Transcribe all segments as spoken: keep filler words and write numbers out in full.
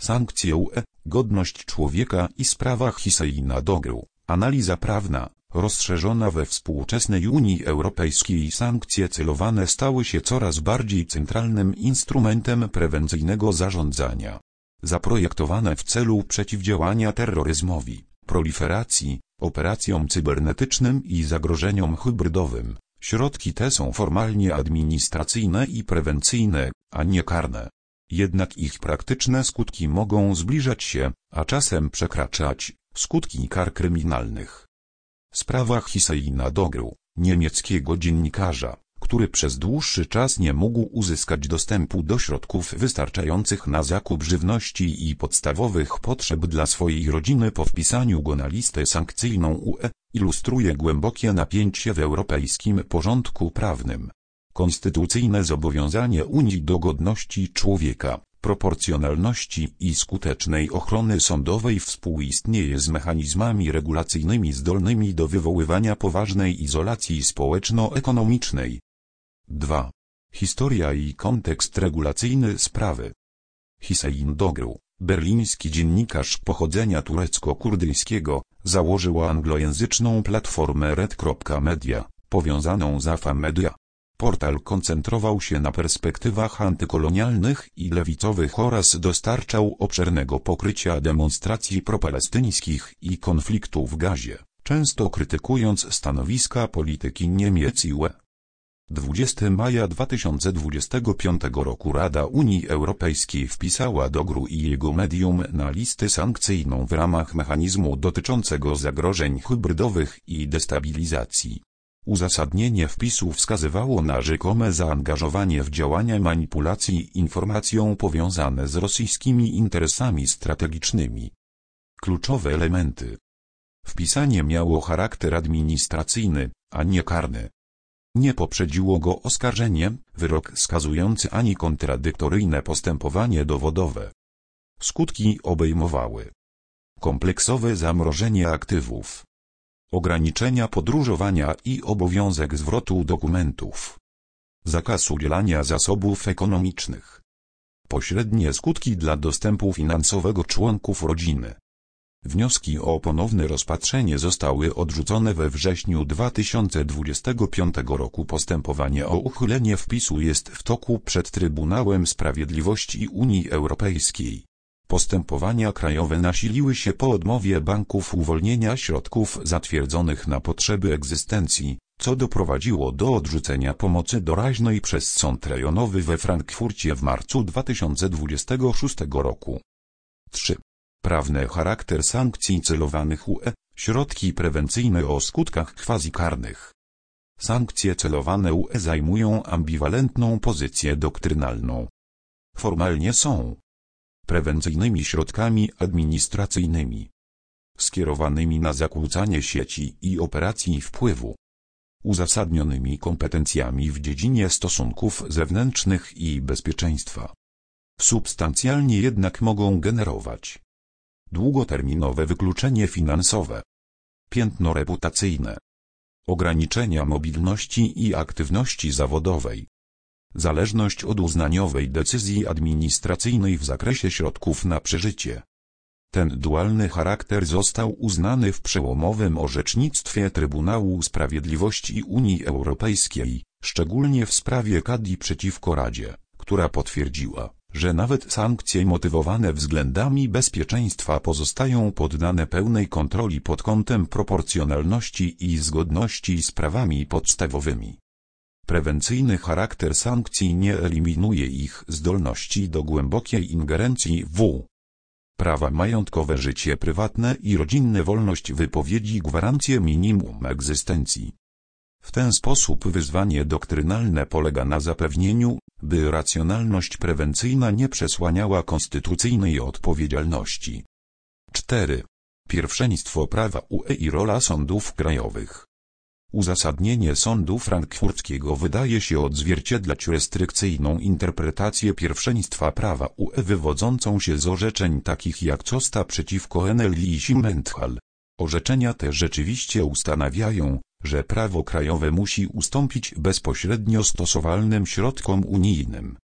Sankcje U E, godność człowieka i sprawa Hüsejna Dogru. Analiza prawna. Rozszerzona we współczesnej Unii Europejskiej sankcje celowane stały się coraz bardziej centralnym instrumentem prewencyjnego zarządzania. Zaprojektowane w celu przeciwdziałania terroryzmowi, proliferacji, operacjom cybernetycznym i zagrożeniom hybrydowym, środki te są formalnie administracyjne i prewencyjne, a nie karne. Jednak ich praktyczne skutki mogą zbliżać się, a czasem przekraczać, skutki kar kryminalnych. Sprawa Hüsejna Dogru, niemieckiego dziennikarza, który przez dłuższy czas nie mógł uzyskać dostępu do środków wystarczających na zakup żywności i podstawowych potrzeb dla swojej rodziny po wpisaniu go na listę sankcyjną U E, ilustruje głębokie napięcie w europejskim porządku prawnym. Konstytucyjne zobowiązanie Unii do godności człowieka, proporcjonalności i skutecznej ochrony sądowej współistnieje z mechanizmami regulacyjnymi zdolnymi do wywoływania poważnej izolacji społeczno-ekonomicznej. dwa. Historia i kontekst regulacyjny sprawy. Hüseyin Dogru, berliński dziennikarz pochodzenia turecko-kurdyjskiego, założył anglojęzyczną platformę red kropka media, powiązaną z Afa Media. Portal koncentrował się na perspektywach antykolonialnych i lewicowych oraz dostarczał obszernego pokrycia demonstracji propalestyńskich i konfliktu w Gazie, często krytykując stanowiska polityki Niemiec i U E. dwudziestego maja dwa tysiące dwudziestego piątego roku Rada Unii Europejskiej wpisała Dogru i jego medium na listę sankcyjną w ramach mechanizmu dotyczącego zagrożeń hybrydowych i destabilizacji. Uzasadnienie wpisu wskazywało na rzekome zaangażowanie w działania manipulacji informacją powiązane z rosyjskimi interesami strategicznymi. Kluczowe elementy. Wpisanie miało charakter administracyjny, a nie karny. Nie poprzedziło go oskarżenie, wyrok skazujący ani kontradyktoryjne postępowanie dowodowe. Skutki obejmowały kompleksowe zamrożenie aktywów, ograniczenia podróżowania i obowiązek zwrotu dokumentów, zakaz udzielania zasobów ekonomicznych, pośrednie skutki dla dostępu finansowego członków rodziny. Wnioski o ponowne rozpatrzenie zostały odrzucone we wrześniu dwa tysiące dwudziestego piątego roku. Postępowanie o uchylenie wpisu jest w toku przed Trybunałem Sprawiedliwości Unii Europejskiej. Postępowania krajowe nasiliły się po odmowie banków uwolnienia środków zatwierdzonych na potrzeby egzystencji, co doprowadziło do odrzucenia pomocy doraźnej przez Sąd Rejonowy we Frankfurcie w marcu dwa tysiące dwudziestego szóstego roku. trzy. Prawny charakter sankcji celowanych U E, środki prewencyjne o skutkach quasi-karnych. Sankcje celowane U E zajmują ambiwalentną pozycję doktrynalną. Formalnie są prewencyjnymi środkami administracyjnymi, skierowanymi na zakłócanie sieci i operacji wpływu, uzasadnionymi kompetencjami w dziedzinie stosunków zewnętrznych i bezpieczeństwa. Substancjalnie jednak mogą generować długoterminowe wykluczenie finansowe, piętno reputacyjne, ograniczenia mobilności i aktywności zawodowej, zależność od uznaniowej decyzji administracyjnej w zakresie środków na przeżycie. Ten dualny charakter został uznany w przełomowym orzecznictwie Trybunału Sprawiedliwości Unii Europejskiej, szczególnie w sprawie Kadi przeciwko Radzie, która potwierdziła, że nawet sankcje motywowane względami bezpieczeństwa pozostają poddane pełnej kontroli pod kątem proporcjonalności i zgodności z prawami podstawowymi. Prewencyjny charakter sankcji nie eliminuje ich zdolności do głębokiej ingerencji w prawa majątkowe, życie prywatne i rodzinne, wolność wypowiedzi, gwarancje minimum egzystencji. W ten sposób wyzwanie doktrynalne polega na zapewnieniu, by racjonalność prewencyjna nie przesłaniała konstytucyjnej odpowiedzialności. cztery. Pierwszeństwo prawa U E i rola sądów krajowych. Uzasadnienie sądu frankfurckiego wydaje się odzwierciedlać restrykcyjną interpretację pierwszeństwa prawa U E wywodzącą się z orzeczeń takich jak Costa przeciwko Eneli i Simmenthal. Orzeczenia te rzeczywiście ustanawiają, że prawo krajowe musi ustąpić bezpośrednio stosowalnym środkom unijnym.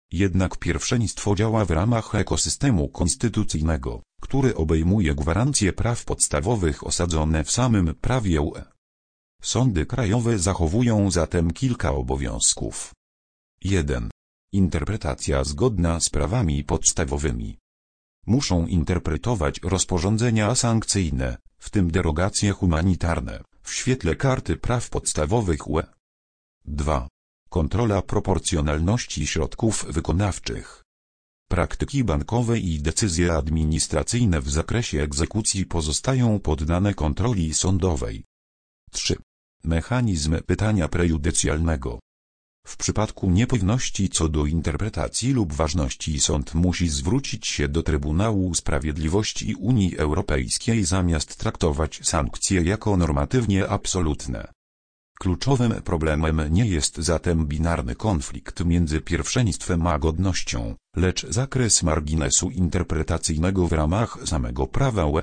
Jednak pierwszeństwo działa w ramach ekosystemu konstytucyjnego, który obejmuje gwarancje praw podstawowych osadzone w samym prawie U E. Sądy krajowe zachowują zatem kilka obowiązków. jeden. Interpretacja zgodna z prawami podstawowymi. Muszą interpretować rozporządzenia sankcyjne, w tym derogacje humanitarne, w świetle Karty Praw Podstawowych U E. dwa. Kontrola proporcjonalności środków wykonawczych. Praktyki bankowe i decyzje administracyjne w zakresie egzekucji pozostają poddane kontroli sądowej. trzy. Mechanizm pytania prejudycjalnego. W przypadku niepewności co do interpretacji lub ważności sąd musi zwrócić się do Trybunału Sprawiedliwości Unii Europejskiej zamiast traktować sankcje jako normatywnie absolutne. Kluczowym problemem nie jest zatem binarny konflikt między pierwszeństwem a godnością, lecz zakres marginesu interpretacyjnego w ramach samego prawa U E.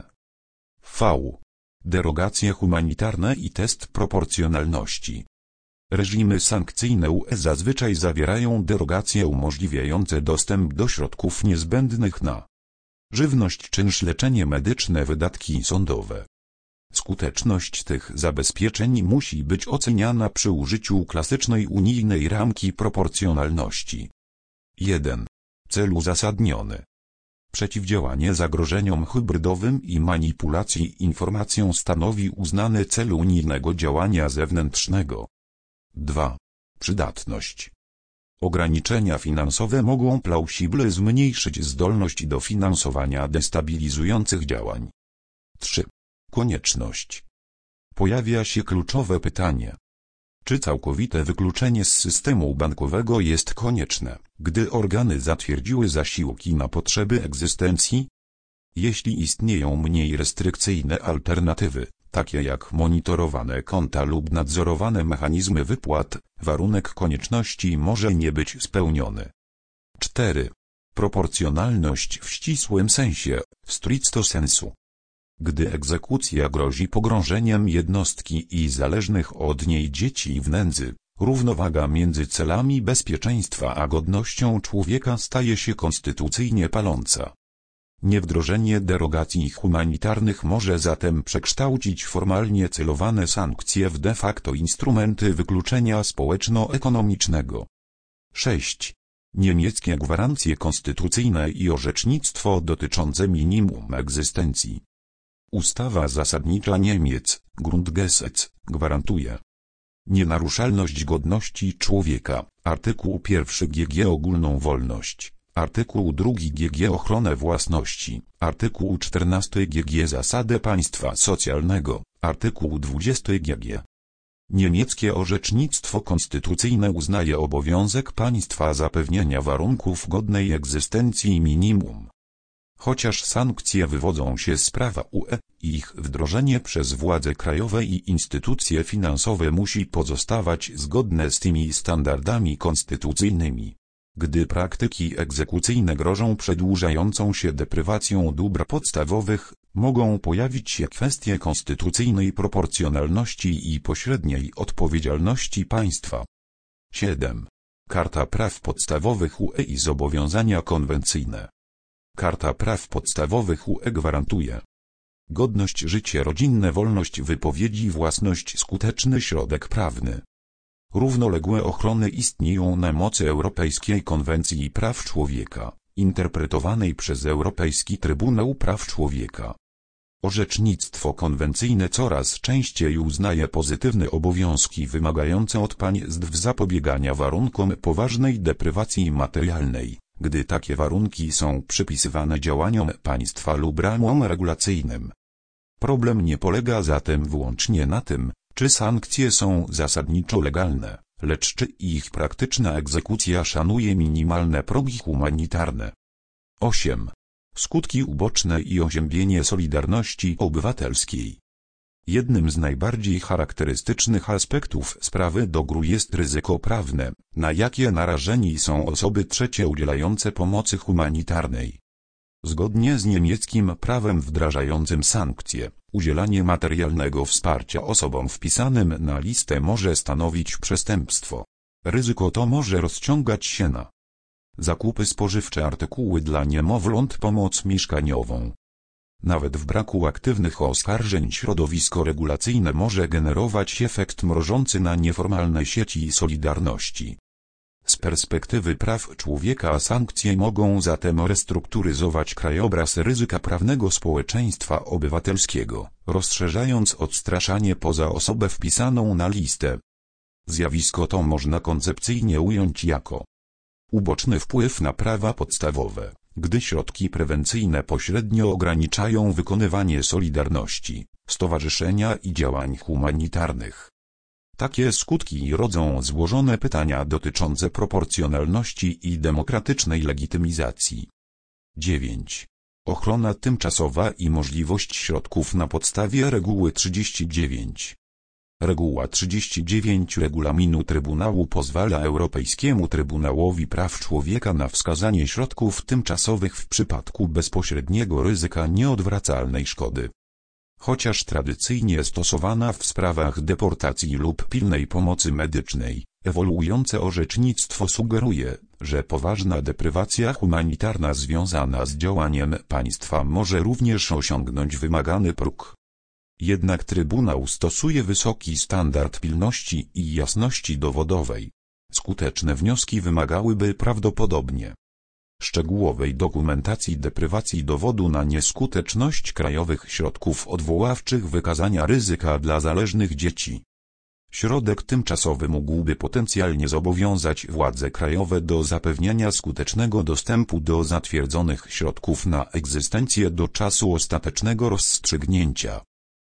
V. Derogacje humanitarne i test proporcjonalności. Reżimy sankcyjne U E zazwyczaj zawierają derogacje umożliwiające dostęp do środków niezbędnych na żywność, czynsz, leczenie medyczne, wydatki sądowe. Skuteczność tych zabezpieczeń musi być oceniana przy użyciu klasycznej unijnej ramki proporcjonalności. jeden. Cel uzasadniony. Przeciwdziałanie zagrożeniom hybrydowym i manipulacji informacją stanowi uznany cel unijnego działania zewnętrznego. dwa. Przydatność. Ograniczenia finansowe mogą plausible zmniejszyć zdolność do finansowania destabilizujących działań. trzy. Konieczność. Pojawia się kluczowe pytanie. Czy całkowite wykluczenie z systemu bankowego jest konieczne, gdy organy zatwierdziły zasiłki na potrzeby egzystencji? Jeśli istnieją mniej restrykcyjne alternatywy, takie jak monitorowane konta lub nadzorowane mechanizmy wypłat, warunek konieczności może nie być spełniony. cztery. Proporcjonalność w ścisłym sensie, stricto sensu. Gdy egzekucja grozi pogrążeniem jednostki i zależnych od niej dzieci w nędzy, równowaga między celami bezpieczeństwa a godnością człowieka staje się konstytucyjnie paląca. Niewdrożenie derogacji humanitarnych może zatem przekształcić formalnie celowane sankcje w de facto instrumenty wykluczenia społeczno-ekonomicznego. sześć. Niemieckie gwarancje konstytucyjne i orzecznictwo dotyczące minimum egzystencji. Ustawa zasadnicza Niemiec, Grundgesetz, gwarantuje nienaruszalność godności człowieka, artykuł pierwszy G G ogólną wolność, artykuł drugi G G ochronę własności, artykuł czternasty G G zasadę państwa socjalnego, artykuł dwudziesty G G. Niemieckie orzecznictwo konstytucyjne uznaje obowiązek państwa zapewnienia warunków godnej egzystencji minimum. Chociaż sankcje wywodzą się z prawa U E, ich wdrożenie przez władze krajowe i instytucje finansowe musi pozostawać zgodne z tymi standardami konstytucyjnymi. Gdy praktyki egzekucyjne grożą przedłużającą się deprywacją dóbr podstawowych, mogą pojawić się kwestie konstytucyjnej proporcjonalności i pośredniej odpowiedzialności państwa. siedem. Karta Praw Podstawowych U E i zobowiązania konwencyjne. Karta Praw Podstawowych U E gwarantuje godność, życie rodzinne, wolność wypowiedzi, własność, skuteczny środek prawny. Równoległe ochrony istnieją na mocy Europejskiej Konwencji Praw Człowieka, interpretowanej przez Europejski Trybunał Praw Człowieka. Orzecznictwo konwencyjne coraz częściej uznaje pozytywne obowiązki wymagające od państw zapobiegania warunkom poważnej deprywacji materialnej, gdy takie warunki są przypisywane działaniom państwa lub ramom regulacyjnym. Problem nie polega zatem wyłącznie na tym, czy sankcje są zasadniczo legalne, lecz czy ich praktyczna egzekucja szanuje minimalne progi humanitarne. osiem. Skutki uboczne i oziębienie solidarności obywatelskiej. Jednym z najbardziej charakterystycznych aspektów sprawy dogru jest ryzyko prawne, na jakie narażeni są osoby trzecie udzielające pomocy humanitarnej. Zgodnie z niemieckim prawem wdrażającym sankcje, udzielanie materialnego wsparcia osobom wpisanym na listę może stanowić przestępstwo. Ryzyko to może rozciągać się na zakupy spożywcze, artykuły dla niemowląt, pomoc mieszkaniową. Nawet w braku aktywnych oskarżeń środowisko regulacyjne może generować efekt mrożący na nieformalne sieci solidarności. Z perspektywy praw człowieka sankcje mogą zatem restrukturyzować krajobraz ryzyka prawnego społeczeństwa obywatelskiego, rozszerzając odstraszanie poza osobę wpisaną na listę. Zjawisko to można koncepcyjnie ująć jako uboczny wpływ na prawa podstawowe, gdy środki prewencyjne pośrednio ograniczają wykonywanie solidarności, stowarzyszenia i działań humanitarnych. Takie skutki rodzą złożone pytania dotyczące proporcjonalności i demokratycznej legitymizacji. dziewięć. Ochrona tymczasowa i możliwość środków na podstawie reguły trzydzieści dziewięć. Reguła trzydzieści dziewięć Regulaminu Trybunału pozwala Europejskiemu Trybunałowi Praw Człowieka na wskazanie środków tymczasowych w przypadku bezpośredniego ryzyka nieodwracalnej szkody. Chociaż tradycyjnie stosowana w sprawach deportacji lub pilnej pomocy medycznej, ewoluujące orzecznictwo sugeruje, że poważna deprywacja humanitarna związana z działaniem państwa może również osiągnąć wymagany próg. Jednak Trybunał stosuje wysoki standard pilności i jasności dowodowej. Skuteczne wnioski wymagałyby prawdopodobnie szczegółowej dokumentacji deprywacji dowodu na nieskuteczność krajowych środków odwoławczych, wykazania ryzyka dla zależnych dzieci. Środek tymczasowy mógłby potencjalnie zobowiązać władze krajowe do zapewniania skutecznego dostępu do zatwierdzonych środków na egzystencję do czasu ostatecznego rozstrzygnięcia.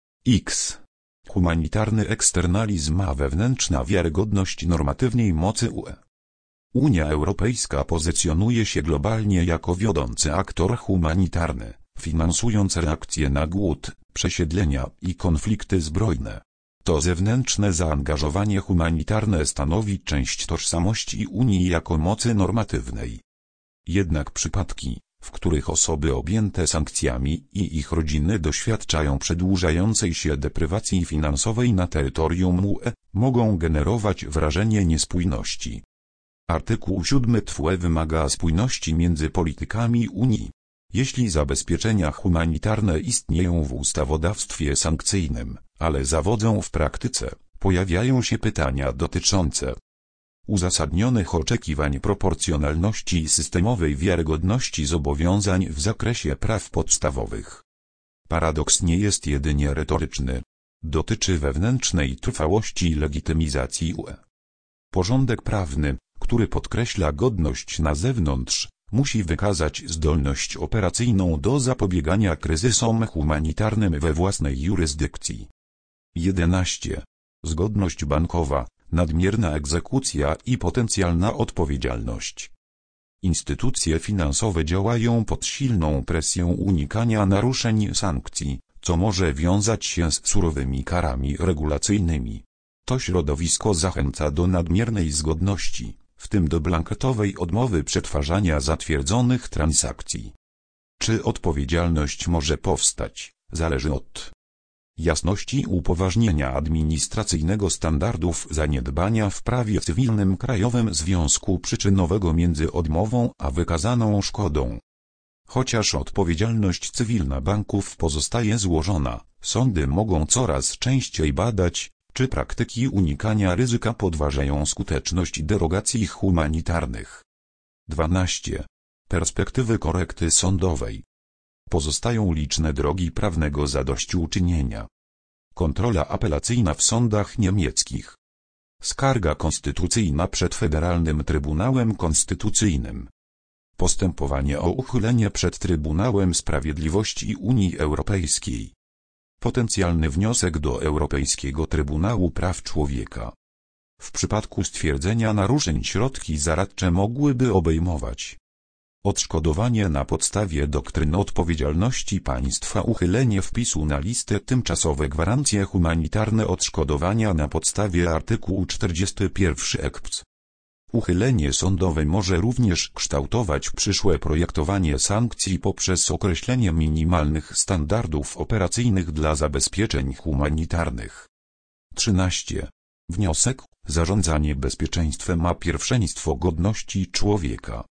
X. Humanitarny eksternalizm a wewnętrzna wiarygodność normatywnej mocy U E. Unia Europejska pozycjonuje się globalnie jako wiodący aktor humanitarny, finansując reakcje na głód, przesiedlenia i konflikty zbrojne. To zewnętrzne zaangażowanie humanitarne stanowi część tożsamości Unii jako mocy normatywnej. Jednak przypadki, w których osoby objęte sankcjami i ich rodziny doświadczają przedłużającej się deprywacji finansowej na terytorium U E, mogą generować wrażenie niespójności. Artykuł siódmy T W E wymaga spójności między politykami Unii. Jeśli zabezpieczenia humanitarne istnieją w ustawodawstwie sankcyjnym, ale zawodzą w praktyce, pojawiają się pytania dotyczące uzasadnionych oczekiwań, proporcjonalności i systemowej wiarygodności zobowiązań w zakresie praw podstawowych. Paradoks nie jest jedynie retoryczny. Dotyczy wewnętrznej trwałości i legitymizacji U E. Porządek prawny, który podkreśla godność na zewnątrz, musi wykazać zdolność operacyjną do zapobiegania kryzysom humanitarnym we własnej jurysdykcji. jedenaście. Zgodność bankowa, nadmierna egzekucja i potencjalna odpowiedzialność. Instytucje finansowe działają pod silną presją unikania naruszeń sankcji, co może wiązać się z surowymi karami regulacyjnymi. To środowisko zachęca do nadmiernej zgodności, w tym do blankietowej odmowy przetwarzania zatwierdzonych transakcji. Czy odpowiedzialność może powstać, zależy od jasności upoważnienia administracyjnego, standardów zaniedbania w prawie cywilnym, krajowym związku przyczynowego między odmową a wykazaną szkodą. Chociaż odpowiedzialność cywilna banków pozostaje złożona, sądy mogą coraz częściej badać, czy praktyki unikania ryzyka podważają skuteczność derogacji humanitarnych. dwanaście. Perspektywy korekty sądowej. Pozostają liczne drogi prawnego zadośćuczynienia. Kontrola apelacyjna w sądach niemieckich. Skarga konstytucyjna przed Federalnym Trybunałem Konstytucyjnym. Postępowanie o uchylenie przed Trybunałem Sprawiedliwości Unii Europejskiej. Potencjalny wniosek do Europejskiego Trybunału Praw Człowieka. W przypadku stwierdzenia naruszeń środki zaradcze mogłyby obejmować odszkodowanie na podstawie doktryn odpowiedzialności państwa, uchylenie wpisu na listę, tymczasowe gwarancje humanitarne, odszkodowania na podstawie artykułu czterdziestego pierwszego E K P C. Uchylenie sądowe może również kształtować przyszłe projektowanie sankcji poprzez określenie minimalnych standardów operacyjnych dla zabezpieczeń humanitarnych. trzynaście. Wniosek: zarządzanie bezpieczeństwem ma pierwszeństwo godności człowieka.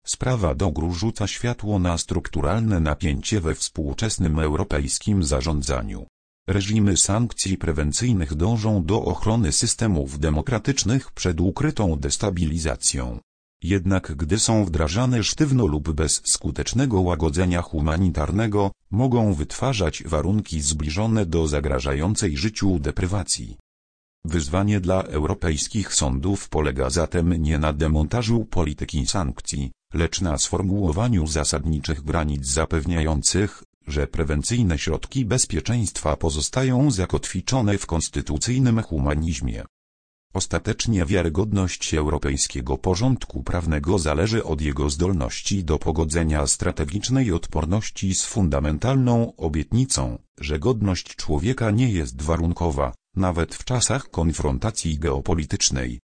Sprawa Dogru rzuca światło na strukturalne napięcie we współczesnym europejskim zarządzaniu. Reżimy sankcji prewencyjnych dążą do ochrony systemów demokratycznych przed ukrytą destabilizacją. Jednak gdy są wdrażane sztywno lub bez skutecznego łagodzenia humanitarnego, mogą wytwarzać warunki zbliżone do zagrażającej życiu deprywacji. Wyzwanie dla europejskich sądów polega zatem nie na demontażu polityki sankcji, lecz na sformułowaniu zasadniczych granic zapewniających, że prewencyjne środki bezpieczeństwa pozostają zakotwiczone w konstytucyjnym humanizmie. Ostatecznie wiarygodność europejskiego porządku prawnego zależy od jego zdolności do pogodzenia strategicznej odporności z fundamentalną obietnicą, że godność człowieka nie jest warunkowa, nawet w czasach konfrontacji geopolitycznej.